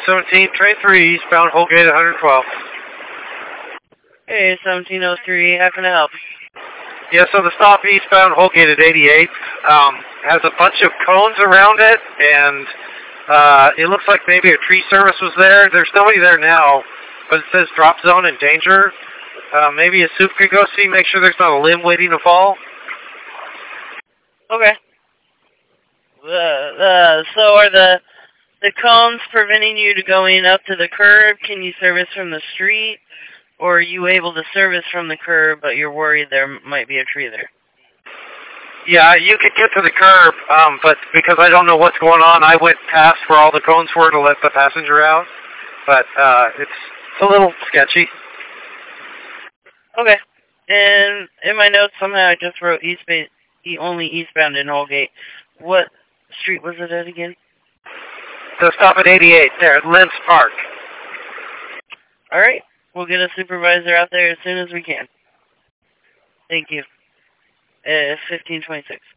17, train 3, eastbound Holgate 112. Hey, 1703, how can I help? Yeah, so the stop eastbound Holgate at 88 has a bunch of cones around it, and it looks like maybe a tree service was there. There's nobody there now, but it says drop zone and danger. Maybe a soup could go see, make sure there's not a limb waiting to fall. Okay. So are the cones preventing you to going up to the curb? Can you service from the street? Or are you able to service from the curb, but you're worried there might be a tree there? Yeah, you could get to the curb, but because I don't know what's going on, I went past where all the cones were to let the passenger out. But it's a little sketchy. Okay. And in my notes, somehow I just wrote only eastbound in Holgate. What street was it at again? So stop at 88 there at Lentz Park. All right. We'll get a supervisor out there as soon as we can. Thank you. 1526.